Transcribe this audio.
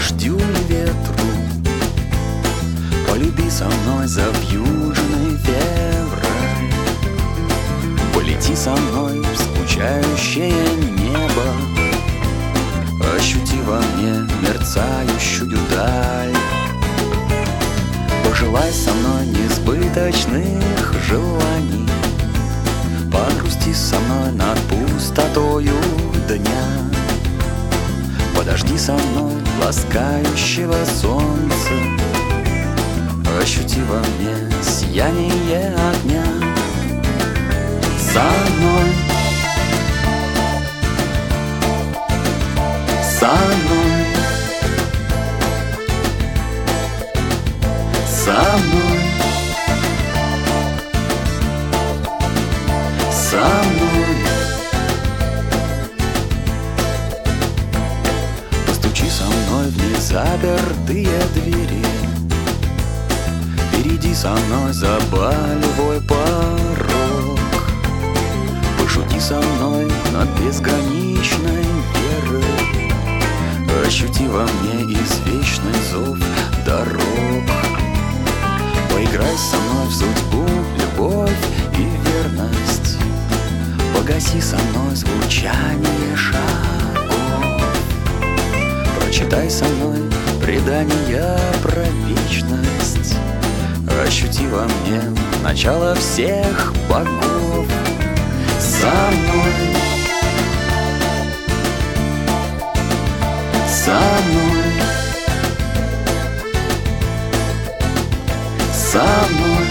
дождю и ветру. Полюби со мной завьюженный февраль. Полети со мной в скучающее небо. Ощути во мне мерцающую даль. Пожелай со мной несбыточных желаний. Погрусти со мной над пустотою дня. Подожди со мной ласкающего солнца. Ощути во мне сияние огня. Со мной, со мной, со мной, со мной. Постучи со мной в незапертые двери. Перейди со мной за болевой порог. Пошути со мной над безграничной верой. Ощути во мне извечный зов дорог. Поиграй со мной в судьбу, любовь и верность. Погаси со мной звучание шагов. Прочитай со мной предания про вечность. Ощути во мне начало всех богов. Со мной, со мной, со мной.